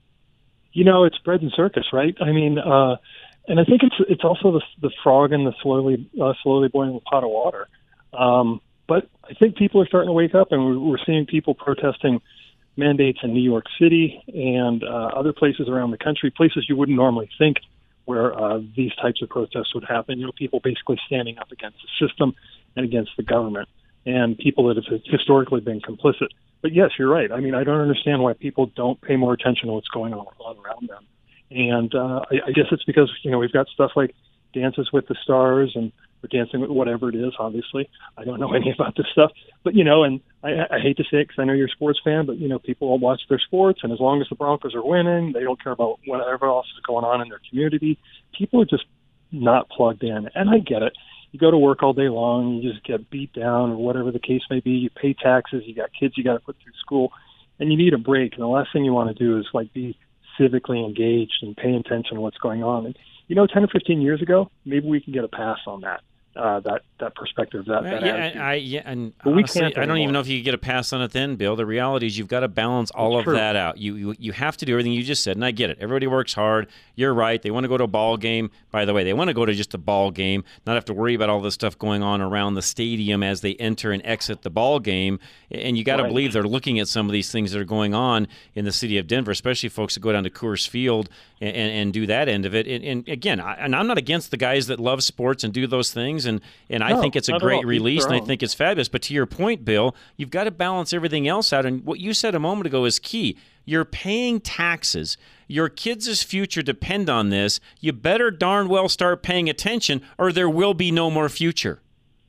Speaker 17: You know, it's bread and circus, right? I mean. uh And I think it's it's also the the frog in the slowly uh, slowly boiling pot of water. Um, but I think people are starting to wake up, and we're, we're seeing people protesting mandates in New York City and uh, other places around the country, places you wouldn't normally think where uh, these types of protests would happen. You know, people basically standing up against the system and against the government, and people that have historically been complicit. But yes, you're right. I mean, I don't understand why people don't pay more attention to what's going on around them. And uh, I, I guess it's because, you know, we've got stuff like Dances with the Stars and or Dancing with whatever it is, obviously. I don't know any about this stuff. But, you know, and I, I hate to say it because I know you're a sports fan, but, you know, people all watch their sports. And as long as the Broncos are winning, they don't care about whatever else is going on in their community. People are just not plugged in. And I get it. you go to work all day long, you just get beat down or whatever the case may be. You pay taxes, you got kids you got to put through school, and you need a break. And the last thing you want to do is like be civically engaged and pay attention to what's going on. And, you know, ten or fifteen years ago, maybe we can get a pass on that. Uh, that that perspective, that,
Speaker 8: well,
Speaker 17: that
Speaker 8: yeah,
Speaker 17: attitude.
Speaker 8: I, yeah, and
Speaker 17: but
Speaker 8: honestly,
Speaker 17: we can't
Speaker 8: I don't
Speaker 17: anymore.
Speaker 8: even know if you could get a pass on it then, Bill. The reality is you've got to balance all
Speaker 17: It's
Speaker 8: of
Speaker 17: true.
Speaker 8: that out. You, you you have to do everything you just said, and I get it. Everybody works hard. You're right. They want to go to a ball game. By the way, they want to go to just a ball game, not have to worry about all the stuff going on around the stadium as they enter and exit the ball game. And you got to
Speaker 17: Right.
Speaker 8: believe they're looking at some of these things that are going on in the city of Denver, especially folks that go down to Coors Field and, and, and do that end of it. And, and again, I, and I'm not against the guys that love sports and do those things, and, and I
Speaker 17: No,
Speaker 8: think it's a
Speaker 17: not at
Speaker 8: great
Speaker 17: all. Each
Speaker 8: release,
Speaker 17: their
Speaker 8: and I
Speaker 17: own.
Speaker 8: think it's fabulous. But to your point, Bill, you've got to balance everything else out. And what you said a moment ago is key. You're paying taxes. Your kids' future depend on this. You better darn well start paying attention, or there will be no more future.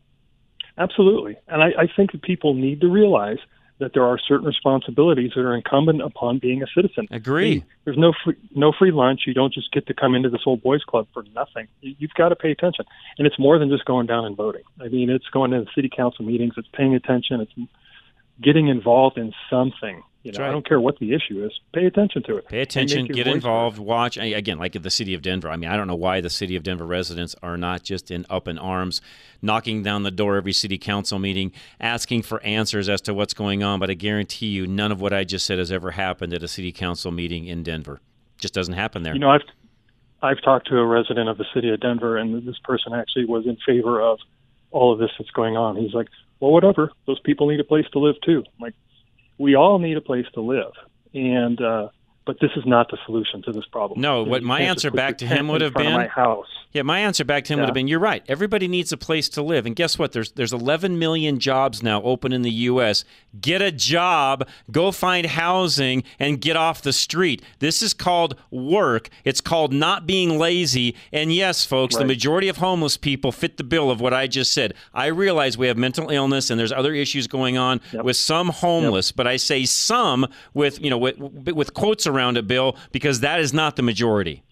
Speaker 17: Absolutely. And I, I think that people need to realize that there are certain responsibilities that are incumbent upon being a citizen.
Speaker 8: Agree.
Speaker 17: Hey, there's no free, no free lunch. You don't just get to come into this old boys club for nothing. You, you've got to pay attention. And it's more than just going down and voting. I mean, it's going to the city council meetings. It's paying attention. It's getting involved in something. You know,
Speaker 8: right.
Speaker 17: I don't care what the issue is. Pay attention to it.
Speaker 8: Pay
Speaker 17: and
Speaker 8: attention,
Speaker 17: make your
Speaker 8: get
Speaker 17: voice
Speaker 8: involved, watch. I- Again, like the city of Denver. I mean, I don't know why the city of Denver residents are not just in up in arms, knocking down the door every city council meeting, asking for answers as to what's going on. But I guarantee you, none of what I just said has ever happened at a city council meeting in Denver. Just doesn't happen there.
Speaker 17: You know, I've I've talked to a resident of the city of Denver, and this person actually was in favor of all of this that's going on. He's like, well, whatever. Those people need a place to live, too. I'm like, we all need a place to live. And uh, but this is not the solution to this problem.
Speaker 8: No,
Speaker 17: You
Speaker 8: what
Speaker 17: know,
Speaker 8: my
Speaker 17: you can't
Speaker 8: answer
Speaker 17: just put
Speaker 8: back
Speaker 17: your
Speaker 8: to
Speaker 17: tent
Speaker 8: him
Speaker 17: in
Speaker 8: would have
Speaker 17: front of
Speaker 8: been
Speaker 17: my house.
Speaker 8: Yeah, my answer back to him would
Speaker 17: Yeah.
Speaker 8: have been, you're right. Everybody needs a place to live. And guess what? There's there's eleven million jobs now open in the U S. Get a job, go find housing, and get off the street. This is called work. It's called not being lazy. And yes, folks, the
Speaker 17: Right.
Speaker 8: majority of homeless people fit the bill of what I just said. I realize we have mental illness and there's other issues going on
Speaker 17: Yep.
Speaker 8: with some homeless, but I say some with, you know, with, with quotes around it, Bill, because that is not the majority.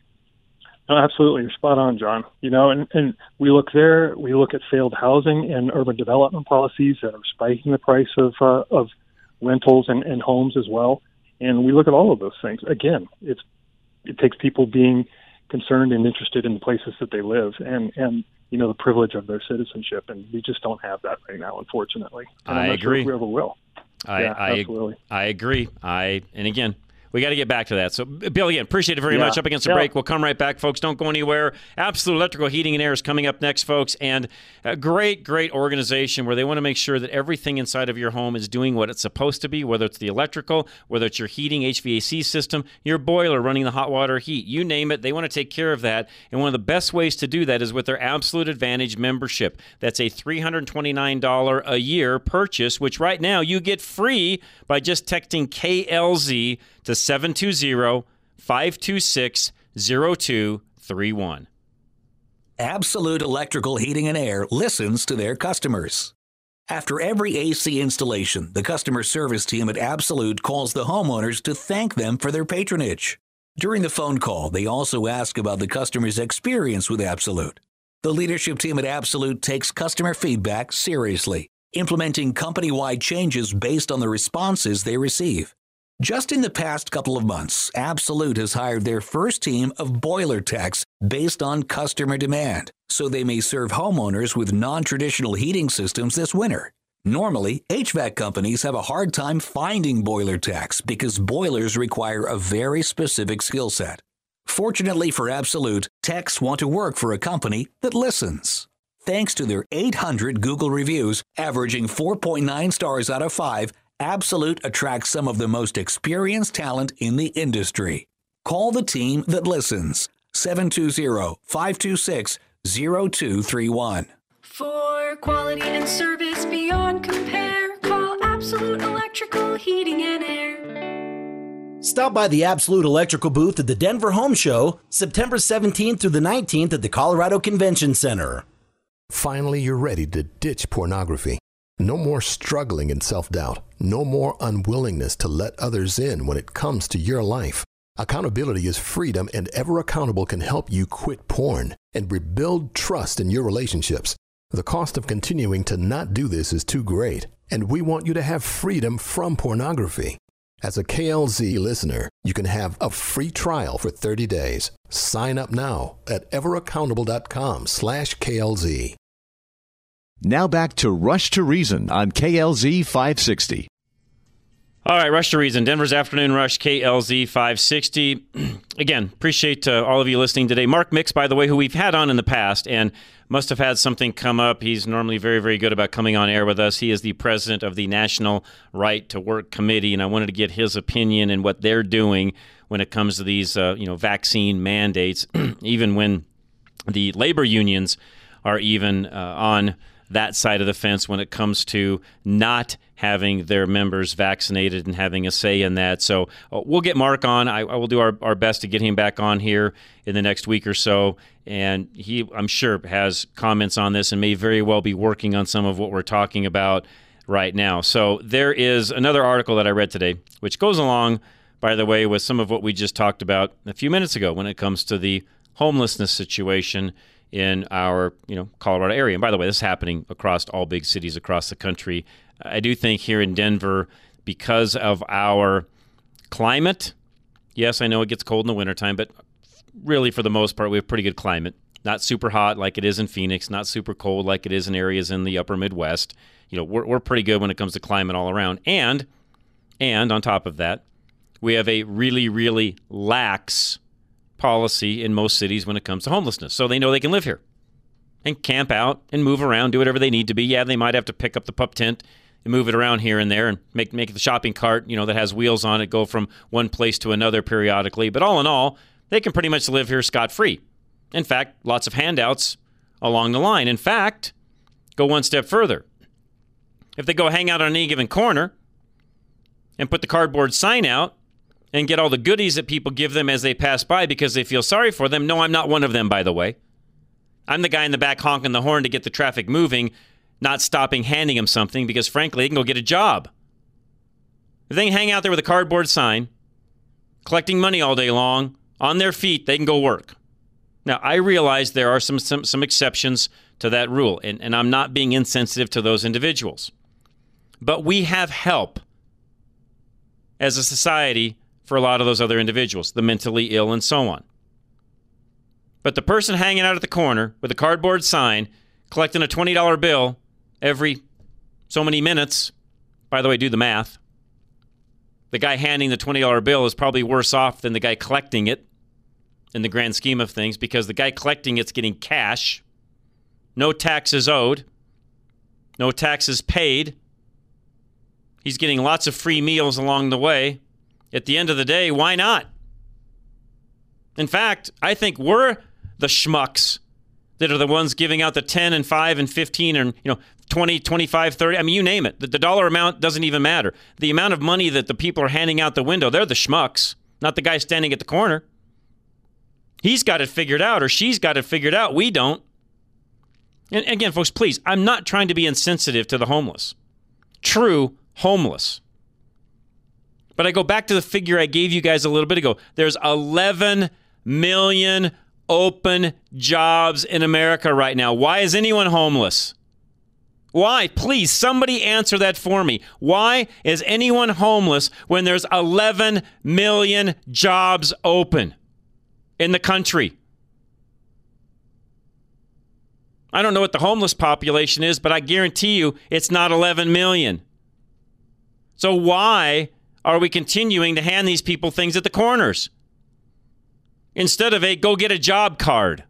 Speaker 17: No, absolutely. You're spot on, John. You know, and, and we look there, we look at failed housing and urban development policies that are spiking the price of uh, of rentals and, and homes as well. And we look at all of those things. Again, it's it takes people being concerned and interested in the places that they live and, and you know, the privilege of their citizenship. And we just don't have that right now, unfortunately. And
Speaker 8: I
Speaker 17: I'm not
Speaker 8: agree.
Speaker 17: Sure if we ever will.
Speaker 8: I,
Speaker 17: yeah,
Speaker 8: I,
Speaker 17: absolutely.
Speaker 8: I agree. I and again, we got to get back to that. So, Bill, again, appreciate it very
Speaker 17: Yeah.
Speaker 8: much. Up against the
Speaker 17: Yeah.
Speaker 8: break. We'll come right back, folks. Don't go anywhere. Absolute Electrical Heating and Air is coming up next, folks. And a great, great organization where they want to make sure that everything inside of your home is doing what it's supposed to be, whether it's the electrical, whether it's your heating, H V A C system, your boiler running the hot water heat, you name it. They want to take care of that. And one of the best ways to do that is with their Absolute Advantage membership. That's a three hundred twenty-nine dollars a year purchase, which right now you get free by just texting K L Z to seven two zero, five two six, zero two three one.
Speaker 18: Absolute Electrical Heating and Air listens to their customers. After every A C installation, the customer service team at Absolute calls the homeowners to thank them for their patronage. During the phone call, they also ask about the customer's experience with Absolute. The leadership team at Absolute takes customer feedback seriously, implementing company-wide changes based on the responses they receive. Just in the past couple of months, Absolute has hired their first team of boiler techs based on customer demand, so they may serve homeowners with non-traditional heating systems this winter. Normally, H V A C companies have a hard time finding boiler techs because boilers require a very specific skill set. Fortunately for Absolute, techs want to work for a company that listens. Thanks to their eight hundred Google reviews, averaging four point nine stars out of five, Absolute attracts some of the most experienced talent in the industry. Call the team that listens. seven two zero, five two six, zero two three one.
Speaker 19: For quality and service beyond compare, call Absolute Electrical Heating and Air.
Speaker 7: Stop by the Absolute Electrical booth at the Denver Home Show, September seventeenth through the nineteenth at the Colorado Convention Center.
Speaker 14: Finally, you're ready to ditch pornography. No more struggling in self-doubt. No more unwillingness to let others in when it comes to your life. Accountability is freedom, and Ever Accountable can help you quit porn and rebuild trust in your relationships. The cost of continuing to not do this is too great, and we want you to have freedom from pornography. As a K L Z listener, you can have a free trial for thirty days. Sign up now at everaccountable.com slash KLZ.
Speaker 12: Now back to Rush to Reason on K L Z five sixty.
Speaker 8: All right, Rush to Reason, Denver's Afternoon Rush, K L Z five sixty. Again, appreciate uh, all of you listening today. Mark Mix, by the way, who we've had on in the past and must have had something come up. He's normally very, very good about coming on air with us. He is the president of the National Right to Work Committee, and I wanted to get his opinion and what they're doing when it comes to these uh, you know, vaccine mandates, even when the labor unions are even uh, on that side of the fence when it comes to not having their members vaccinated and having a say in that. So uh, we'll get Mark on. I, I will do our, our best to get him back on here in the next week or so. And he, I'm sure, has comments on this and may very well be working on some of what we're talking about right now. So there is another article that I read today, which goes along, by the way, with some of what we just talked about a few minutes ago when it comes to the homelessness situation in our, you know, Colorado area. And by the way, this is happening across all big cities across the country. I do think here in Denver, because of our climate, yes, I know it gets cold in the wintertime, but really for the most part, we have pretty good climate. Not super hot like it is in Phoenix, not super cold like it is in areas in the upper Midwest. You know, we're, we're pretty good when it comes to climate all around. And, and on top of that, we have a really, really lax policy in most cities when it comes to homelessness. So they know they can live here and camp out and move around, do whatever they need to be. Yeah, they might have to pick up the pup tent and move it around here and there and make make the shopping cart, you know, that has wheels on it, go from one place to another periodically. But all in all, they can pretty much live here scot-free. In fact, lots of handouts along the line. In fact, go one step further. If they go hang out on any given corner and put the cardboard sign out and get all the goodies that people give them as they pass by because they feel sorry for them. No, I'm not one of them, by the way. I'm the guy in the back honking the horn to get the traffic moving, not stopping, handing them something because, frankly, they can go get a job. If they can hang out there with a cardboard sign, collecting money all day long, on their feet, they can go work. Now, I realize there are some some, some exceptions to that rule, and, and I'm not being insensitive to those individuals. But we have help as a society for a lot of those other individuals, the mentally ill and so on. But the person hanging out at the corner with a cardboard sign, collecting a twenty dollar bill every so many minutes, by the way, do the math. The guy handing the twenty dollar bill is probably worse off than the guy collecting it in the grand scheme of things because the guy collecting it's getting cash, no taxes owed, no taxes paid. He's getting lots of free meals along the way. At the end of the day, why not? In fact, I think we're the schmucks that are the ones giving out the ten and five and fifteen and, you know, twenty, twenty-five, thirty. I mean, you name it. The, the dollar amount doesn't even matter. The amount of money that the people are handing out the window, they're the schmucks, not the guy standing at the corner. He's got it figured out or she's got it figured out. We don't. And again, folks, please, I'm not trying to be insensitive to the homeless. True homeless. But I go back to the figure I gave you guys a little bit ago. There's eleven million open jobs in America right now. Why is anyone homeless? Why? Please, somebody answer that for me. Why is anyone homeless when there's eleven million jobs open in the country? I don't know what the homeless population is, but I guarantee you it's not eleven million. So why are we continuing to hand these people things at the corners instead of a go get a job card?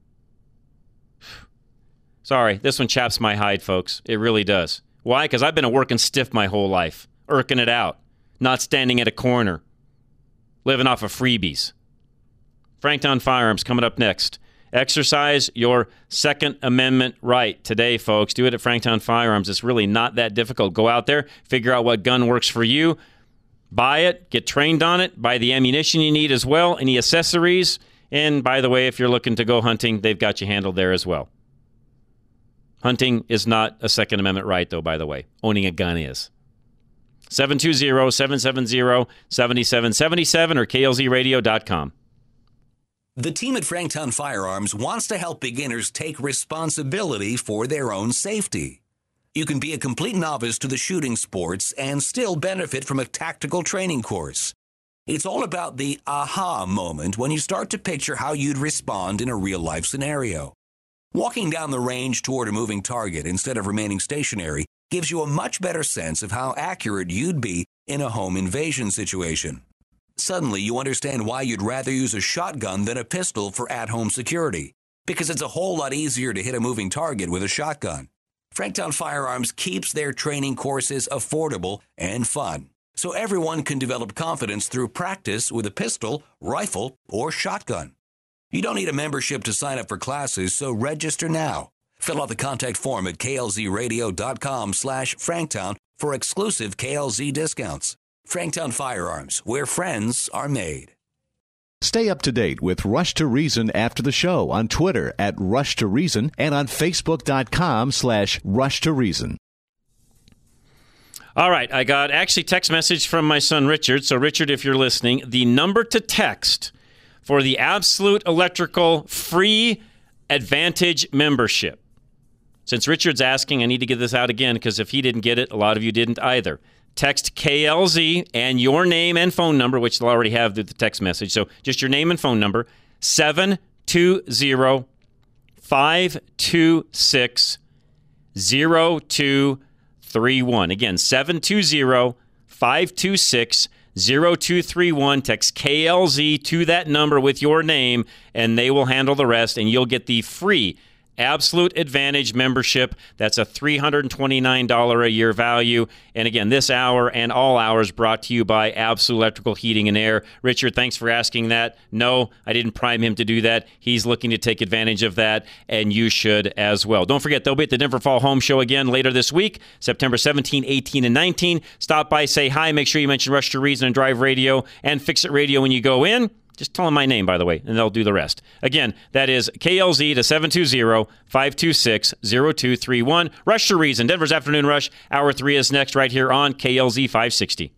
Speaker 8: Sorry, this one chaps my hide, folks. It really does. Why? Because I've been a working stiff my whole life, irking it out, not standing at a corner, living off of freebies. Franktown Firearms coming up next. Exercise your Second Amendment right today, folks. Do it at Franktown Firearms. It's really not that difficult. Go out there, figure out what gun works for you, buy it, get trained on it, buy the ammunition you need as well, any accessories. And by the way, if you're looking to go hunting, they've got you handled there as well. Hunting is not a Second Amendment right, though, by the way. Owning a gun is. seven two zero, seven seven zero, seven seven seven seven or K L Z radio dot com.
Speaker 18: The team at Franktown Firearms wants to help beginners take responsibility for their own safety. You can be a complete novice to the shooting sports and still benefit from a tactical training course. It's all about the aha moment when you start to picture how you'd respond in a real-life scenario. Walking down the range toward a moving target instead of remaining stationary gives you a much better sense of how accurate you'd be in a home invasion situation. Suddenly, you understand why you'd rather use a shotgun than a pistol for at-home security, because it's a whole lot easier to hit a moving target with a shotgun. Franktown Firearms keeps their training courses affordable and fun, so everyone can develop confidence through practice with a pistol, rifle, or shotgun. You don't need a membership to sign up for classes, so register now. Fill out the contact form at K L Z radio dot com slash Franktown for exclusive K L Z discounts. Franktown Firearms, where friends are made.
Speaker 12: Stay up to date with Rush to Reason after the show on Twitter at Rush to Reason and on Facebook dot com slash Rush to Reason.
Speaker 8: All right, I got actually text message from my son Richard. So Richard, if you're listening, the number to text for the Absolute Electrical free Advantage membership. Since Richard's asking, I need to get this out again because if he didn't get it, a lot of you didn't either. Text K L Z and your name and phone number, which they'll already have through the text message. So just your name and phone number, seven two zero, five two six, zero two three one. Again, seven two zero, five two six, zero two three one. Text K L Z to that number with your name, and they will handle the rest, and you'll get the free Absolute Advantage membership. That's a three hundred twenty-nine dollars a year value. And again, this hour and all hours brought to you by Absolute Electrical Heating and Air. Richard, thanks for asking that. No, I didn't prime him to do that. He's looking to take advantage of that, and you should as well. Don't forget, they'll be at the Denver Fall Home Show again later this week, September seventeenth, eighteenth, and nineteenth. Stop by, say hi. Make sure you mention Rush to Reason and Drive Radio and Fix It Radio when you go in. Just tell them my name, by the way, and they'll do the rest. Again, that is K L Z to seven two zero, five two six, zero two three one. Rush to Reason, Denver's Afternoon Rush. Hour three is next right here on K L Z five sixty.